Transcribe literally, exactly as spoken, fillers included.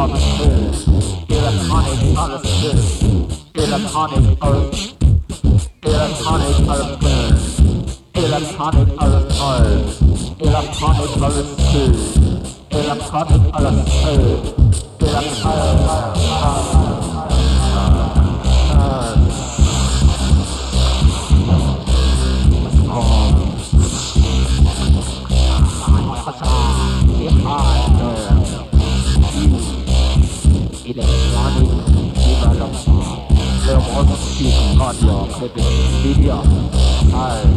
understood. Electronic understood. Electronic understood. Electronic understood. Electronic understood. Electronic understood. Electronic understood. Electronic understood. Electronic development. There was a speak audio clipping video. I